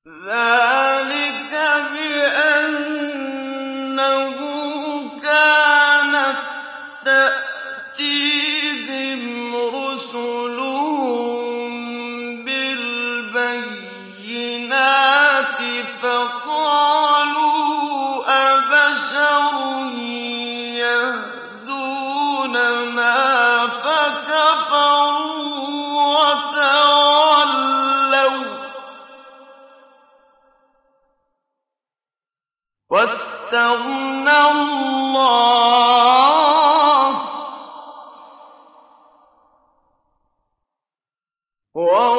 ذَٰلِكَ بِأَنَّهُ كَانَت تَّأْتِيهِمْ رُسُلُهُم بِالْبَيِّنَاتِ فَقَالُوا أَبَشَرٌ يَهْدُونَنَا فَكَفَرُوا وَتَوَلَّوا ۚ وَاسْتَغْنَى اللَّهُ ۚ